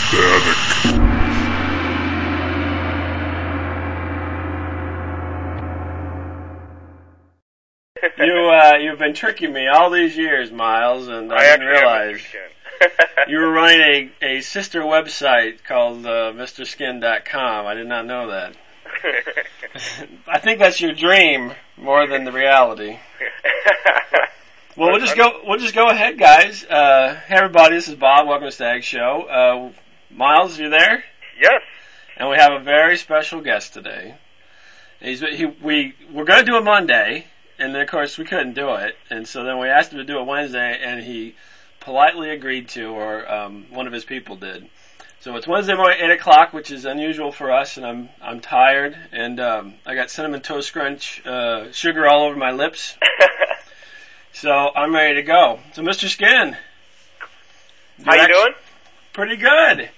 Static. You've been tricking me all these years, Miles, and I didn't actually realize you were running a sister website called MrSkin.com. I did not know that. I think that's your dream more than the reality. Well, we'll just go ahead, guys. Hey, everybody, this is Bob. Welcome to Stag Show. Miles, you there? Yes. And we have a very special guest today. We're going to do it Monday, and then of course we couldn't do it, and so then we asked him to do it Wednesday, and he politely agreed to, or one of his people did. So it's Wednesday morning, 8 o'clock, which is unusual for us, and I'm tired, and I got Cinnamon Toast Crunch sugar all over my lips. So I'm ready to go. So Mr. Skin. How you doing? Pretty good.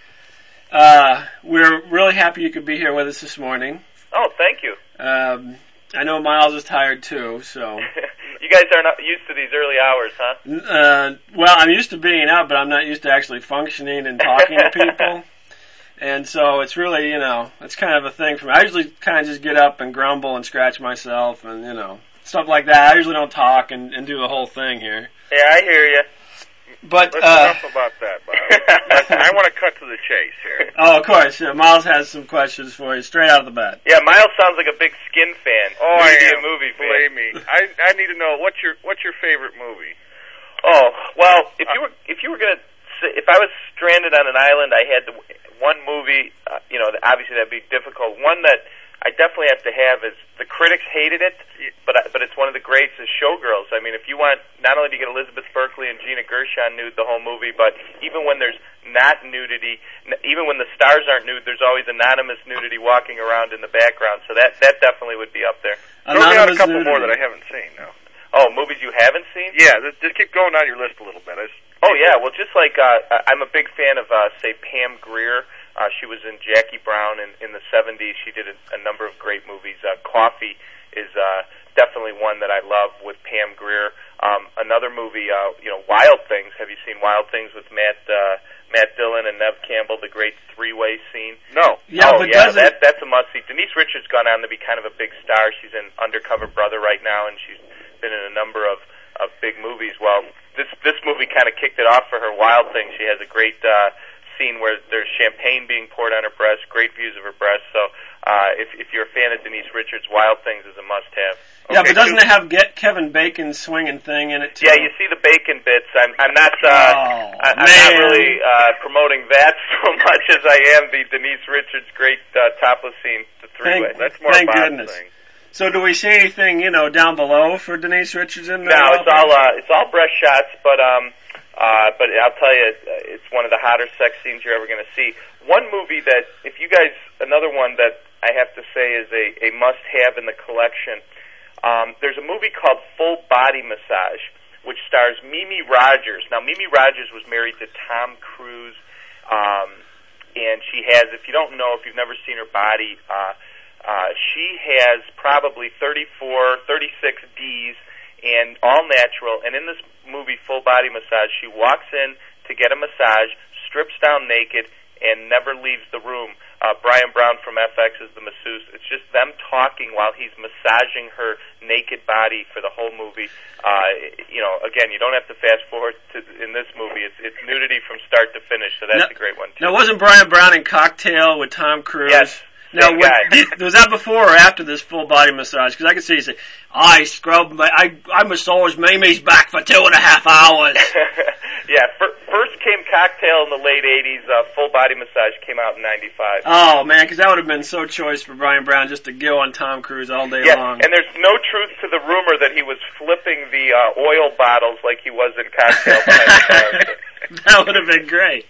We're really happy you could be here with us this morning. Oh, thank you. I know Miles is tired too, so. You guys are not used to these early hours, huh? Well, I'm used to being out, but I'm not used to actually functioning and talking to people. And so it's really, it's kind of a thing for me. I usually kind of just get up and grumble and scratch myself and, stuff like that. I usually don't talk and do the whole thing here. Yeah, I hear you. But enough about that, Bob. I want to cut to the chase here. Oh, of course. Miles has some questions for you straight out of the bat. Yeah, Miles sounds like a big Skin fan. Oh, I am. Movie fan. Believe me. I need to know what's your favorite movie. Oh, well, if you were gonna, if I was stranded on an island, I had one movie. Obviously that'd be difficult. One that I definitely have to have is, the critics hated it, but it's one of the greats, is Showgirls. I mean, if you want, not only do you get Elizabeth Berkley and Gina Gershon nude the whole movie, but even when there's not nudity, even when the stars aren't nude, there's always anonymous nudity walking around in the background. So that definitely would be up there. Throw me out a couple more that I haven't seen now. Oh, movies you haven't seen? Yeah, just keep going down your list a little bit. Oh yeah, well, just like I'm a big fan of say Pam Grier. She was in Jackie Brown in the 70s. She did a number of great movies. Coffee is definitely one that I love with Pam Grier. Another movie, Wild Things. Have you seen Wild Things with Matt Dillon and Neve Campbell, the great three-way scene? No. Yeah, that's a must-see. Denise Richards gone on to be kind of a big star. She's in Undercover Brother right now, and she's been in a number of big movies. Well, this movie kind of kicked it off for her. Wild Things. She has a great scene where there's champagne being poured on her breast, great views of her breast. So if you're a fan of Denise Richards, Wild Things is a must-have. Okay, yeah, but doesn't it have Kevin Bacon's swinging thing in it too? Yeah, you see the bacon bits. I'm not really promoting that so much as I am the Denise Richards great topless scene, the three-way. That's more thank Bob's goodness. thing. So do we see anything, down below for Denise Richards in there? No, it's all breast shots, but I'll tell you, it's one of the hotter sex scenes you're ever going to see. One movie that, another one that I have to say is a must-have in the collection. There's a movie called Full Body Massage, which stars Mimi Rogers. Now, Mimi Rogers was married to Tom Cruise, and she has, if you've never seen her body, she has probably 36 Ds, and all natural. And in this movie, Full Body Massage, she walks in to get a massage, strips down naked, and never leaves the room. Brian Brown from FX is the masseuse. It's just them talking while he's massaging her naked body for the whole movie. Again, you don't have to fast forward in this movie. It's nudity from start to finish, so that's a great one too. Now, wasn't Brian Brown in Cocktail with Tom Cruise? Yes. Now, was that before or after this full body massage? Because I could see you say, I massaged Mimi's back for 2.5 hours. Yeah, first came Cocktail in the late 80s. Full Body Massage came out in 95. Oh, man, because that would have been so choice for Brian Brown just to go on Tom Cruise all day long. And there's no truth to the rumor that he was flipping the oil bottles like he was in Cocktail. That would have been great.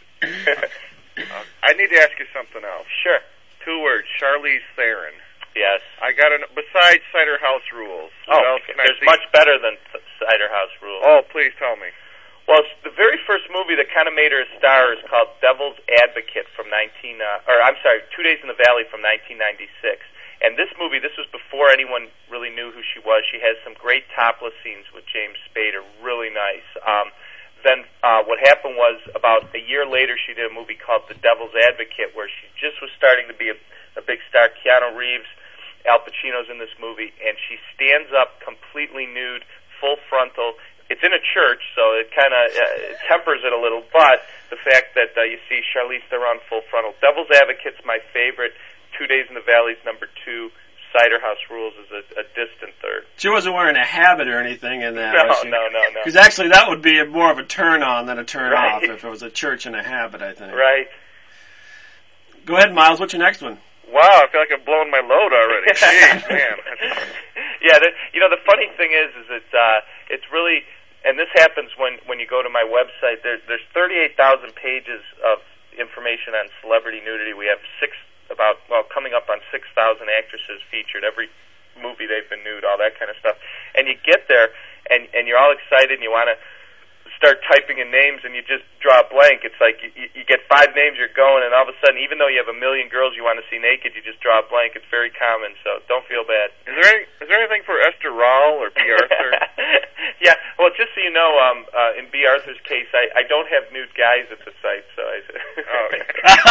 I need to ask you something else. Sure. 2 words, Charlize Theron. Yes. I got besides Cider House Rules. There's much better than Cider House Rules. Oh, please tell me. Well, the very first movie that kind of made her a star is called Devil's Advocate from 2 Days in the Valley from 1996. And this movie, this was before anyone really knew who she was. She has some great topless scenes with James Spader, really nice. Then what happened was about a year later she did a movie called The Devil's Advocate, where she just was starting to be a big star. Keanu Reeves, Al Pacino's in this movie, and she stands up completely nude, full frontal. It's in a church, so it kind of tempers it a little, but the fact that you see Charlize Theron full frontal. Devil's Advocate's my favorite. 2 Days in the Valley's number 2. Cider House Rules is a distant third. She wasn't wearing a habit or anything in that. No. Because actually that would be more of a turn on than a turn Right. off if it was a church and a habit, I think. Right. Go ahead, Miles. What's your next one? Wow, I feel like I'm blowing my load already. Jeez, man. Yeah, the funny thing is it's really, and this happens when you go to my website. There's 38,000 pages of information on celebrity nudity. We have coming up on 6,000 actresses featured, every movie they've been nude, all that kind of stuff. And you get there, and you're all excited, and you want to start typing in names, and you just draw a blank. It's like you get 5 names, you're going, and all of a sudden, even though you have a million girls you want to see naked, you just draw a blank. It's very common, so don't feel bad. Is there anything for Esther Rall or B. Arthur? Yeah, well, just so you know, in B. Arthur's case, I don't have nude guys at the site, so I said... Oh, okay.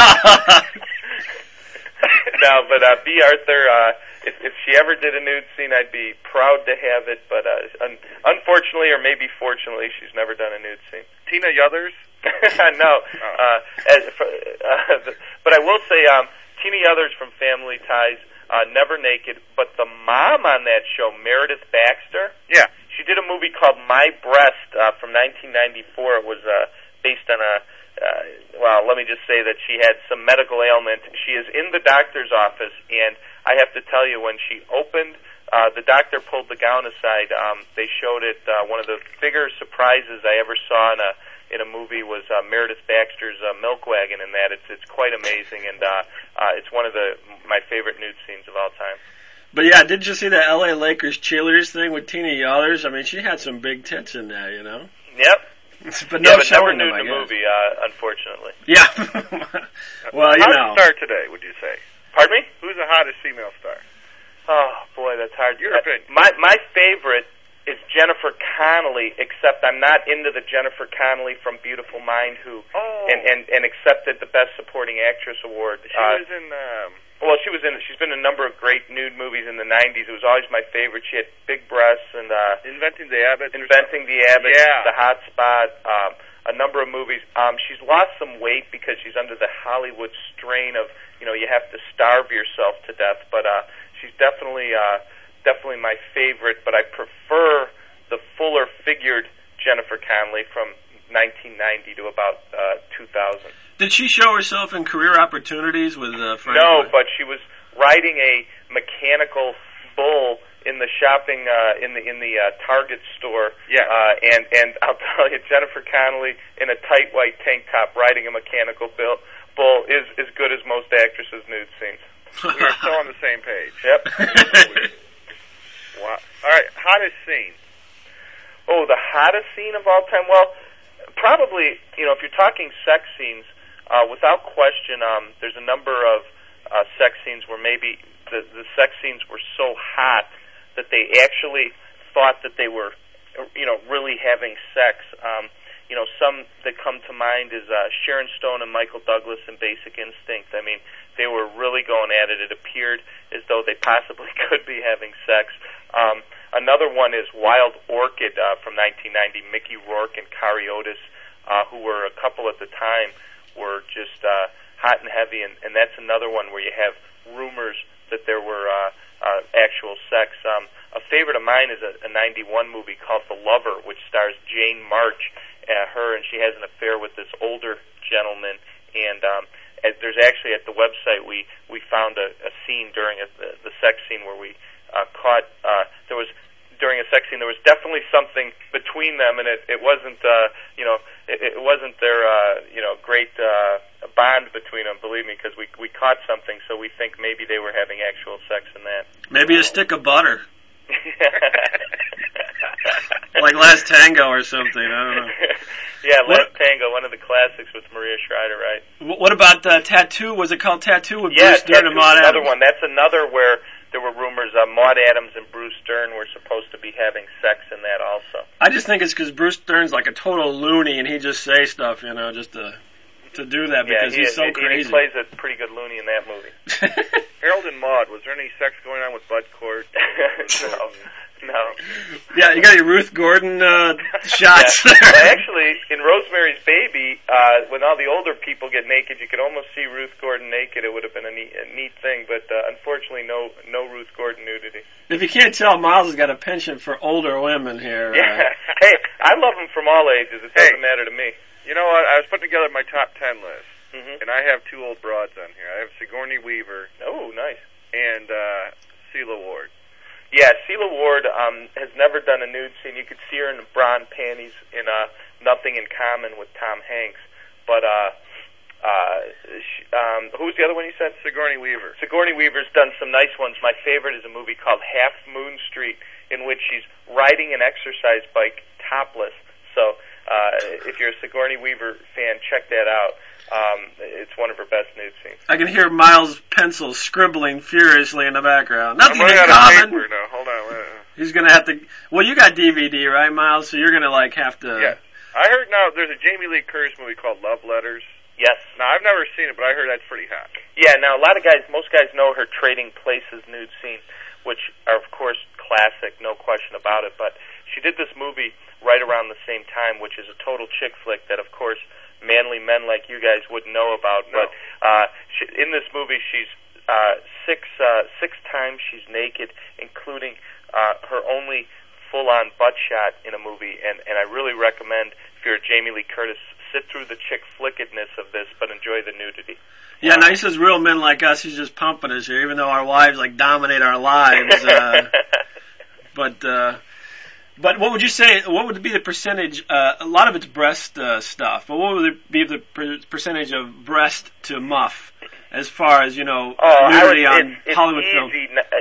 No, but B. Arthur, if she ever did a nude scene, I'd be proud to have it, but unfortunately, or maybe fortunately, she's never done a nude scene. Tina Yothers? No. But I will say, Tina Yothers from Family Ties, never naked, but the mom on that show, Meredith Baxter, Yeah. she did a movie called My Breast from 1994. It was based on let me just say that she had some medical ailment. She is in the doctor's office, and I have to tell you, when she opened, the doctor pulled the gown aside. They showed it. One of the bigger surprises I ever saw in a movie was Meredith Baxter's milk wagon. In that, it's quite amazing, and it's one of my favorite nude scenes of all time. But yeah, did you see the LA Lakers cheerleaders thing with Tina Yothers? I mean, she had some big tits in there, you know? Yep. But no but never showing nude them, in I the guess. movie, unfortunately. Yeah. Well, you know. Hottest star today, would you say? Pardon me? Who's the hottest female star? Oh, boy, that's hard. Your opinion. My favorite is Jennifer Connelly, except I'm not into the Jennifer Connelly from Beautiful Mind who and accepted the Best Supporting Actress award. She was in... Well, she's been in a number of great nude movies in the 90s. It was always my favorite. She had big breasts and... Inventing the Abbott. Yeah. The Hot Spot, a number of movies. She's lost some weight because she's under the Hollywood strain of, you have to starve yourself to death. But she's definitely my favorite. But I prefer the fuller figured Jennifer Connelly from 1990 to about 2000. Did she show herself in career opportunities with Frank? No, but she was riding a mechanical bull in the shopping in the Target store. Yeah. And I'll tell you, Jennifer Connelly in a tight white tank top riding a mechanical bull is as good as most actresses' nude scenes. We are so on the same page. Yep. Wow. All right, hottest scene. Oh, the hottest scene of all time? Well, probably, if you're talking sex scenes, without question, there's a number of sex scenes where maybe the sex scenes were so hot that they actually thought that they were, really having sex. Some that come to mind is Sharon Stone and Michael Douglas in Basic Instinct. I mean, they were really going at it. It appeared as though they possibly could be having sex. Another one is Wild Orchid from 1990. Mickey Rourke and Kari Otis, who were a couple at the time, were just hot and heavy, and that's another one where you have rumors that there were actual sex. A favorite of mine is a 91 movie called The Lover, which stars Jane March, and she has an affair with this older gentleman, and there's actually at the website we found a scene during the sex scene where we caught there was during a sex scene there was definitely something between them, and it wasn't it wasn't their great bond between them, believe me, because we caught something, so we think maybe they were having actual sex in that. Maybe a stick of butter. Like Last Tango or something, I don't know. Yeah, Last Tango, one of the classics with Maria Schreider, right? What about Tattoo? Was it called Tattoo with Yeah, Bruce Dern and Maud another Adams? one. That's another where there were rumors Maude Adams and Bruce Dern were supposed to be having sex in that also. I just think it's because Bruce Dern's like a total loony, and he just says stuff, just to do that because he's so crazy. He plays a pretty good loony in that movie. Harold and Maude, was there any sex going on with Bud Cort? No. Yeah, you got your Ruth Gordon shots. Yeah. Well, actually, in Rosemary's Baby, when all the older people get naked, you could almost see Ruth Gordon naked. It would have been a neat thing, but unfortunately, no Ruth Gordon nudity. If you can't tell, Miles has got a penchant for older women here. Yeah. Hey, I love them from all ages. It doesn't matter to me. You know what? I was putting together my top 10 list, and I have two old broads on here. I have Sigourney Weaver. Oh, nice. And Celia Ward. Yeah, Celia Ward has never done a nude scene. You could see her in bra panties in Nothing in Common with Tom Hanks. But who was the other one you said? Sigourney Weaver. Sigourney Weaver's done some nice ones. My favorite is a movie called Half Moon Street, in which she's riding an exercise bike topless. So if you're a Sigourney Weaver fan, check that out. It's one of her best nude scenes. I can hear Miles' pencil scribbling furiously in the background. Nothing I'm in running out of common. paper now. Hold on. He's gonna have to. Well, you got DVD, right, Miles? So you're gonna have to. Yeah. I heard now there's a Jamie Lee Curtis movie called Love Letters. Yes. Now I've never seen it, but I heard that's pretty hot. Yeah. Now most guys know her Trading Places nude scene, which are of course classic, no question about it. But she did this movie right around the same time, which is a total chick flick that, of course, manly men like you guys wouldn't know about. No. But in this movie, she's six times she's naked, including her only full-on butt shot in a movie. And I really recommend, if you're a Jamie Lee Curtis, sit through the chick flickedness of this, but enjoy the nudity. Yeah, now he says real men like us, he's just pumping us here, even though our wives dominate our lives. But what would you say? What would be the percentage? A lot of it's breast stuff, but what would it be the percentage of breast to muff, as far as nudity on Hollywood film?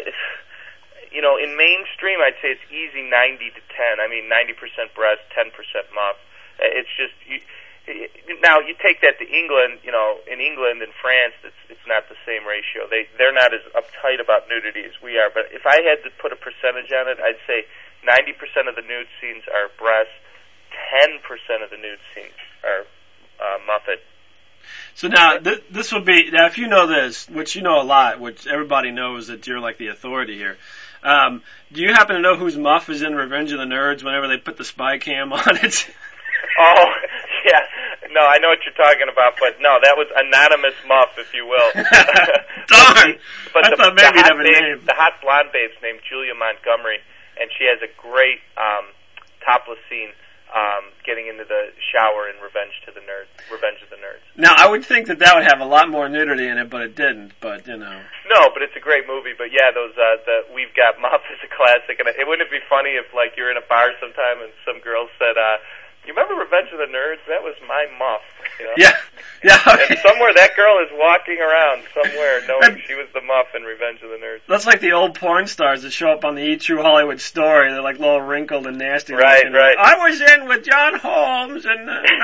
In mainstream, I'd say it's easy 90 to 10. I mean, 90% breast, 10% muff. It's just now you take that to England. In England and France, it's not the same ratio. They're not as uptight about nudity as we are. But if I had to put a percentage on it, I'd say 90% of the nude scenes are breast, 10% of the nude scenes are muffet. So now, this would be, now if you know this, which you know a lot, which everybody knows that you're like the authority here, do you happen to know whose muff is in Revenge of the Nerds whenever they put the spy cam on it? Oh, yeah. No, I know what you're talking about, but no, that was Anonymous Muff, if you will. Darn! But I thought maybe you'd have a name. The hot blonde babe's named Julia Montgomery, and she has a great topless scene getting into the shower in Revenge of the Nerds. Now, I would think that would have a lot more nudity in it, but it didn't. But No, but it's a great movie. But yeah, those the We've Got Muff is a classic, and it wouldn't it be funny if you're in a bar sometime and some girl said, "You remember Revenge of the Nerds? That was my muff." Yeah. And somewhere that girl is walking around somewhere knowing she was the muff in Revenge of the Nerds. That's like the old porn stars that show up on the E! True Hollywood Story. They're like little wrinkled and nasty. Right. I was in with John Holmes in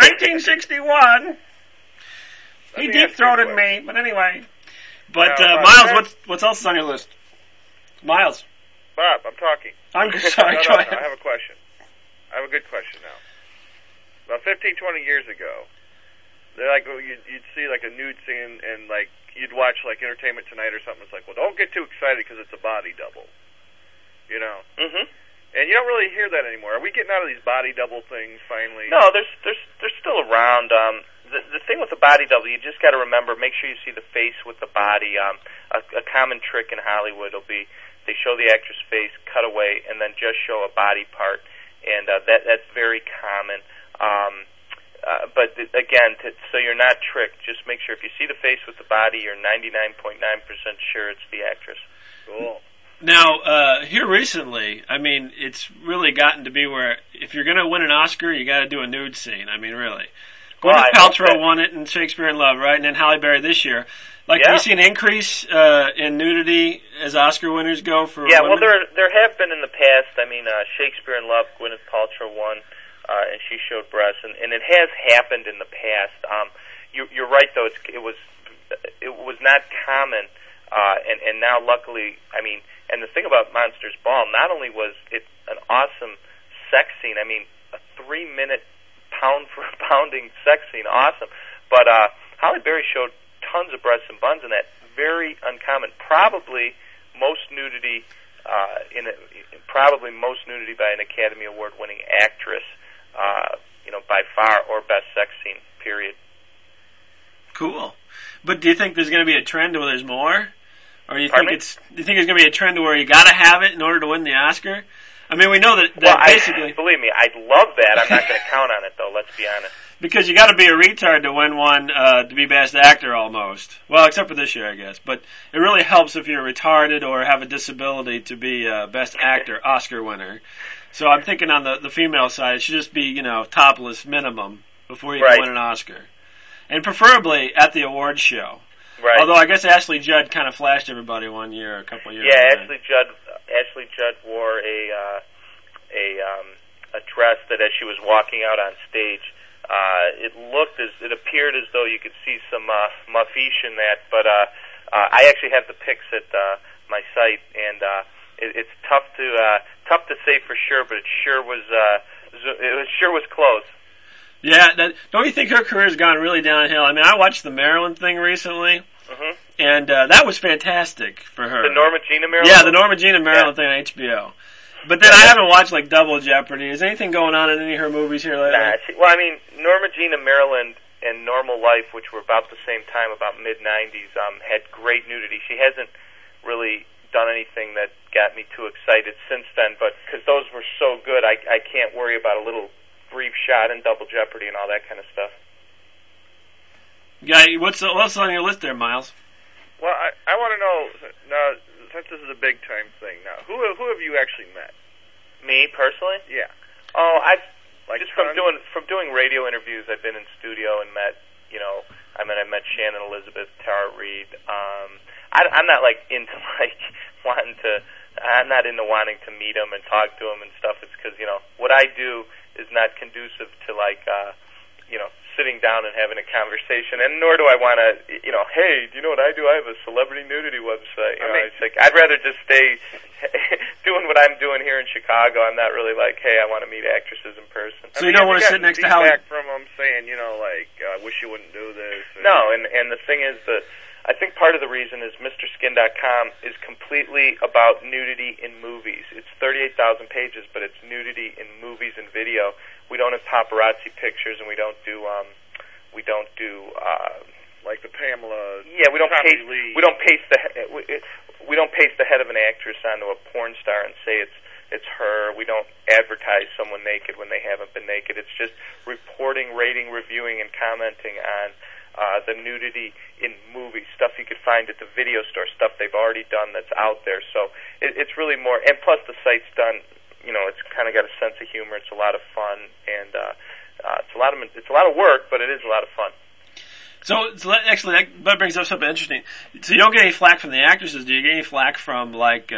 1961. He deep-throated me, but anyway. But Miles, what else is on your list? Miles. Bob, I'm talking. I'm sorry. No, I have a question. I have a good question now. About 15, 20 years ago, they're you'd see a nude scene and you'd watch Entertainment Tonight or something. It's well, don't get too excited because it's a body double. Mm-hmm. And you don't really hear that anymore. Are we getting out of these body double things finally? No, they're still around. The thing with the body double, you just got to remember, make sure you see the face with the body. A common trick in Hollywood will be they show the actress face, cut away, and then just show a body part, and that's very common. But again, so you're not tricked, just make sure if you see the face with the body, you're 99.9% sure it's the actress. Cool. Now, here recently, I mean, it's really gotten to be where if you're going to win an Oscar, you got to do a nude scene. I mean, really. Gwyneth Paltrow won it in Shakespeare in Love, right? And then Halle Berry this year. Have you seen an increase in nudity as Oscar winners go for women? Well, there have been in the past. I mean, Shakespeare in Love, Gwyneth Paltrow won, and she showed breasts, and it has happened in the past. You're right, though. It was not common And now luckily, I mean, and the thing about Monsters Ball, not only was it an awesome sex scene, I mean, a 3-minute pound for pounding sex scene, awesome. But Halle Berry showed tons of breasts and buns in that, very uncommon. Probably most nudity by an Academy Award winning actress, by far, or best sex scene, period. Cool. But do you think there's going to be a trend where there's more? Or do you think there's going to be a trend where you got to have it in order to win the Oscar? I mean, we know that basically... Believe me, I'd love that. I'm not going to count on it, though, let's be honest. Because you got to be a retard to win one to be Best Actor almost. Well, except for this year, I guess. But it really helps if you're retarded or have a disability to be Best Actor Oscar winner. So I'm thinking on the female side, it should just be, topless minimum before you can win an Oscar. And preferably at the awards show. Right. Although I guess Ashley Judd kind of flashed everybody one year, a couple of years ago. Yeah, Ashley Judd wore a dress that as she was walking out on stage, it appeared as though you could see some muffish in that, but I actually have the pics at my site, and it's tough to say for sure, but it sure was close. Yeah, don't you think her career's gone really downhill? I mean, I watched the Maryland thing recently, and that was fantastic for her. The Norma Jean Maryland? Yeah, the Norma Jean Maryland thing on HBO. But then I haven't watched, Double Jeopardy. Is anything going on in any of her movies here lately? Well, I mean, Norma Jean Maryland and Normal Life, which were about the same time, about mid-'90s, had great nudity. She hasn't really done anything that got me too excited since then, but because those were so good, I can't worry about a little brief shot in Double Jeopardy and all that kind of stuff. Yeah, what's on your list there, Miles? Well, I want to know, now, since this is a big-time thing now, who have you actually met? Me, personally? Yeah. Oh, from doing radio interviews, I've been in studio and met, I met Shannon Elizabeth, Tara Reid. I'm not, I'm not into wanting to meet them and talk to them and stuff. It's because, what I do is not conducive to, sitting down and having a conversation, and nor do I want to, hey, do you know what I do? I have a celebrity nudity website. I'd rather just stay doing what I'm doing here in Chicago. I'm not really hey, I want to meet actresses in person. So you don't want to sit next to Howard? Feedback from them saying, I wish you wouldn't do this. No, and the thing is I think part of the reason is MrSkin.com is completely about nudity in movies. It's 38,000 pages, but it's nudity in movies and video. We don't have paparazzi pictures, and we don't do like the Pamela. Yeah, we don't paste the head of an actress onto a porn star and say it's her. We don't advertise someone naked when they haven't been naked. It's just reporting, rating, reviewing, and commenting on the nudity in movies, stuff you could find at the video store, stuff they've already done that's out there. So it's really more, and plus the site's done, it's kind of got a sense of humor. It's a lot of fun, and it's a lot of work, but it is a lot of fun. So actually, that brings up something interesting. So you don't get any flack from the actresses. Do you get any flack from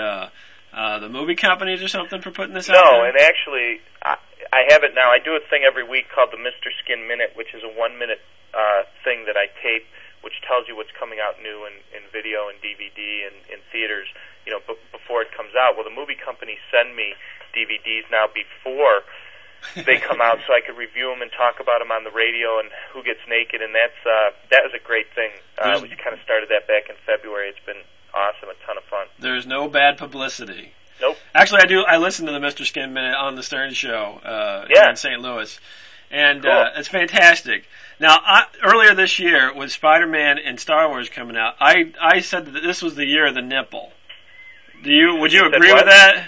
the movie companies or something for putting this out there? No, and actually, I have it now. I do a thing every week called the Mr. Skin Minute, which is a 1-minute thing that I tape, which tells you what's coming out new in video and DVD and in theaters, before it comes out. Well, the movie companies send me DVDs now before they come out, so I could review them and talk about them on the radio and who gets naked, and that was a great thing. We kind of started that back in February. It's been awesome, a ton of fun. There's no bad publicity. Nope. Actually, I listen to the Mr. Skin Minute on the Stern Show in St. Louis, and cool. It's fantastic. Now, earlier this year, with Spider-Man and Star Wars coming out, I said that this was the year of the nipple. Would you agree with that?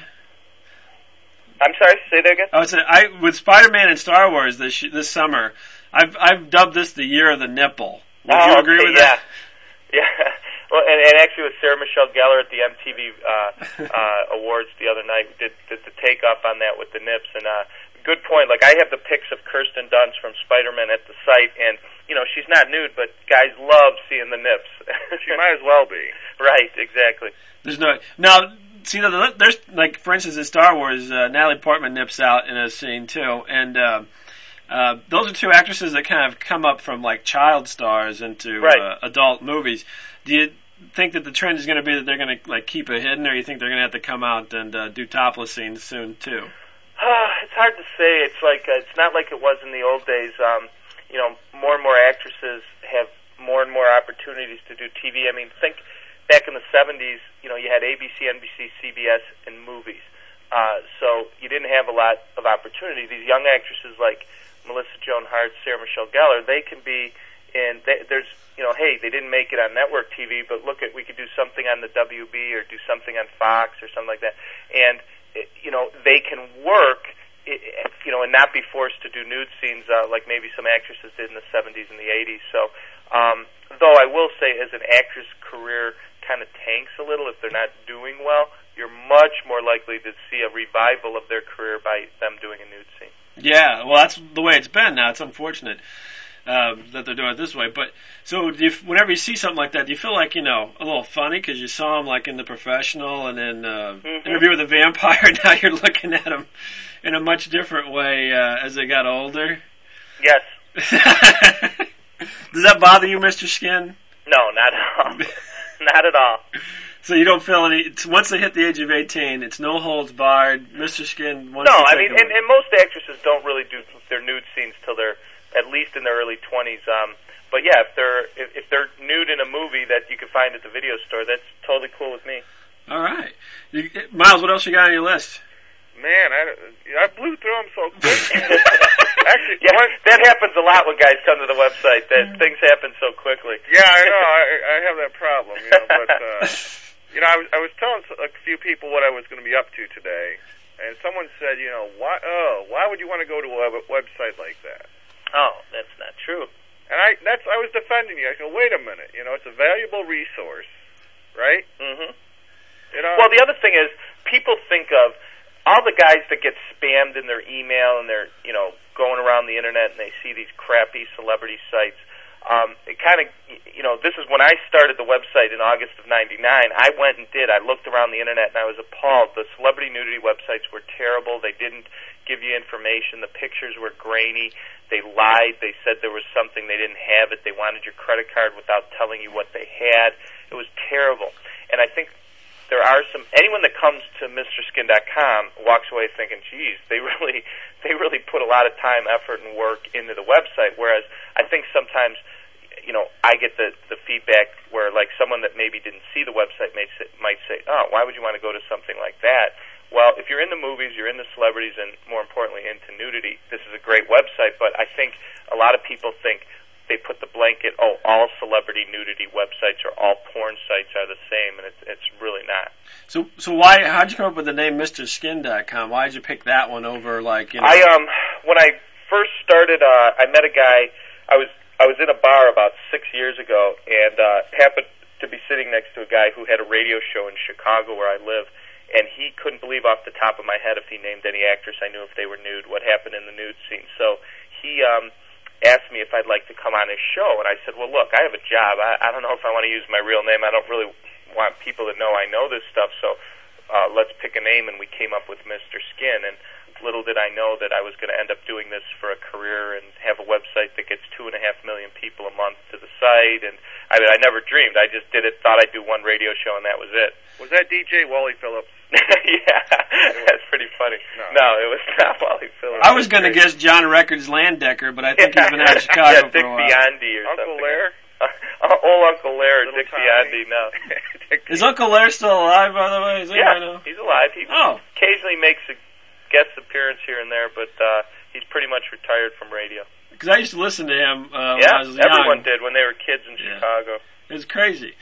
I'm sorry, say that again? I would say with Spider-Man and Star Wars this summer, I've dubbed this the year of the nipple. Would you agree with that? Yeah. Well, and actually with Sarah Michelle Gellar at the MTV Awards the other night, did the take up on that with the nips, and good point. I have the pics of Kirsten Dunst from Spider-Man at the site, and she's not nude, but guys love seeing the nips. She might as well be. Right, exactly. There's now. See, there's for instance, in Star Wars, Natalie Portman nips out in a scene too, and those are two actresses that kind of come up from child stars into adult movies. Do think that the trend is going to be that they're going to like keep it hidden, or you think they're going to have to come out and do topless scenes soon too? It's hard to say. It's like it's not like it was in the old days. More and more actresses have more and more opportunities to do TV. I mean, think back in the 70s. You had ABC, NBC, CBS, and movies. So you didn't have a lot of opportunity. These young actresses like Melissa Joan Hart, Sarah Michelle Gellar, they can be in. There's hey, they didn't make it on network TV, but look we could do something on the WB or do something on Fox or something like that, and they can work, and not be forced to do nude scenes like maybe some actresses did in the 70s and the 80s. So, though I will say, as an actress career kind of tanks a little if they're not doing well, you're much more likely to see a revival of their career by them doing a nude scene. Yeah, well, that's the way it's been now. It's unfortunate that they're doing it this way. But so, whenever you see something like that, do you feel like a little funny because you saw them like in The Professional and then Interview with a Vampire? Now you're looking at them in a much different way as they got older. Yes. Does that bother you, Mr. Skin? No, not at all. Not at all. So you don't feel any. Once they hit the age of 18, it's no holds barred. Mr. Skin. No, I mean, and most actresses don't really do their nude scenes till they're at least in their early 20s. But yeah, if they're nude in a movie that you can find at the video store, that's totally cool with me. All right, Miles, what else you got on your list? Man, I blew through them so quick. Actually, that happens a lot when guys come to the website. That things happen so quickly. Yeah, I know. I have that problem, but I was telling a few people what I was going to be up to today, and someone said, why would you want to go to a website like that? Oh, that's not true. And I was defending you. I said, wait a minute, it's a valuable resource, right? Mm-hmm. Well, the other thing is, people think of all the guys that get spammed in their email and they're, going around the internet and they see these crappy celebrity sites. It kind of, this is when I started the website in August of '99. I looked around the internet and I was appalled. The celebrity nudity websites were terrible. They didn't give you information. The pictures were grainy. They lied. They said there was something. They didn't have it. They wanted your credit card without telling you what they had. It was terrible. And I think there are anyone that comes to MrSkin.com walks away thinking, geez, they really put a lot of time, effort, and work into the website. Whereas I think sometimes, I get the feedback where like someone that maybe didn't see the website might say, oh, why would you want to go to something like that? Well, if you're into movies, you're into celebrities, and more importantly, into nudity, this is a great website. But I think a lot of people think they put the blanket, all celebrity nudity websites or all porn sites are the same, and it's really not. So how'd you come up with the name MrSkin.com? Why did you pick that one over when I first started, I met a guy. I was in a bar about 6 years ago, and happened to be sitting next to a guy who had a radio show in Chicago where I live, and he couldn't believe off the top of my head if he named any actress I knew if they were nude, what happened in the nude scene. So he asked me if I'd like to come on his show, and I said, well, look, I have a job. I don't know if I want to use my real name. I don't really want people to know I know this stuff, so let's pick a name, and we came up with Mr. Skin, and little did I know that I was going to end up doing this for a career and have a website that gets 2.5 million people a month to the site, and I never dreamed. I just did it, thought I'd do one radio show, and that was it. Was that DJ Wally Phillips? Yeah, that's pretty funny. No, it was not Wally Phillips. I was going to guess John Records Landecker, but I think he's been out of Chicago Dick for a while. Biondi or Uncle something. Lair? Old Uncle Lair or Dick Biondi, no. Is Uncle Lair still alive, by the way? Is he's alive. He occasionally makes a guest appearance here and there, but he's pretty much retired from radio. Because I used to listen to him when I was young. Everyone did when they were kids in Chicago. It was crazy.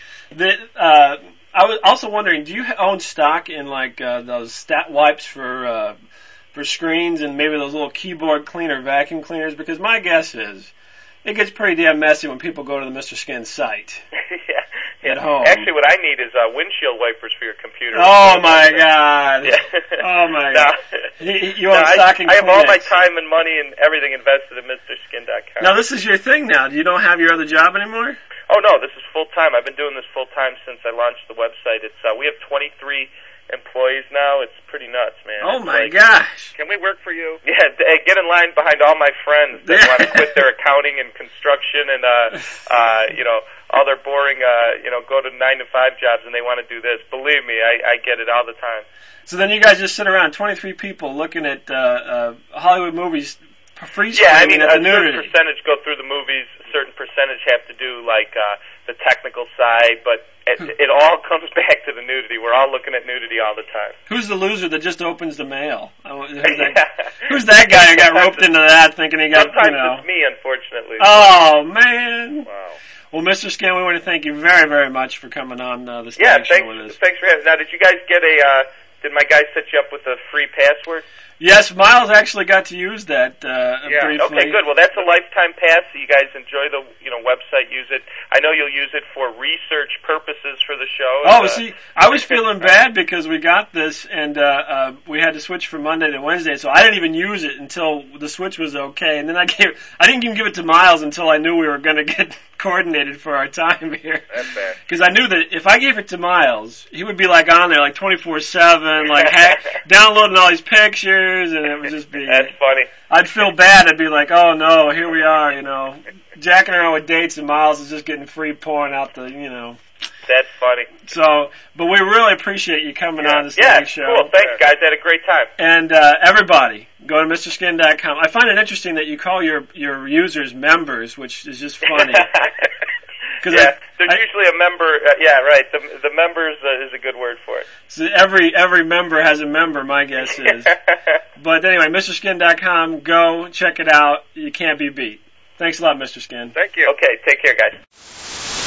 I was also wondering, do you own stock in those stat wipes for screens and maybe those little keyboard cleaner vacuum cleaners? Because my guess is it gets pretty damn messy when people go to the Mr. Skin site. Yeah. At home. Actually, what I need is windshield wipers for your computer. Oh my God! Yeah. Oh my God! You own stock in I have all my Kleenex. time and money and everything invested in MrSkin.com. Now this is your thing now. You don't have your other job anymore? Oh no, this is full time. I've been doing this full time since I launched the website. It's we have 23 employees now. It's pretty nuts, man. Oh my gosh! Can we work for you? Yeah, get in line behind all my friends that want to quit their accounting accounting and construction and all their boring go to 9-to-5 jobs, and they want to do this. Believe me, I get it all the time. So then you guys just sit around, 23 people, looking at Hollywood movies, free Yeah, I mean, screening at the a certain nudity. percentage go through the movies, a certain percentage have to do like the technical side, but it all comes back to the nudity. We're all looking at nudity all the time. Who's the loser that just opens the mail? Who's that guy who got roped into that, thinking he got, Sometimes it's me, unfortunately. Oh, man. Wow. Well, Mr. Skin, we want to thank you very, very much for coming on this show with us. Thanks for having. Now, did you guys get did my guy set you up with a free password? Yes, Miles actually got to use that briefly. Okay, good. Well, that's a lifetime pass, so you guys enjoy the website, use it. I know you'll use it for research purposes for the show. Oh, see, I was feeling bad because we got this, and we had to switch from Monday to Wednesday, so I didn't even use it until the switch was okay, and then I didn't even give it to Miles until I knew we were going to get coordinated for our time here. That's bad. Because I knew that if I gave it to Miles, he would be like on there like 24/7, like downloading all these pictures, and it would just be. That's funny. I'd feel bad. I'd be like, oh no, here we are, jacking around with dates, and Miles is just getting free porn out the, That's funny. So, but we really appreciate you coming on this show. Cool. Thanks, guys. I had a great time. And everybody, go to MrSkin.com. I find it interesting that you call your users members, which is just funny. They're usually a member. Right. The members is a good word for it. So every member has a member, my guess is. But anyway, MrSkin.com. Go check it out. You can't be beat. Thanks a lot, Mr. Skin. Thank you. Okay. Take care, guys.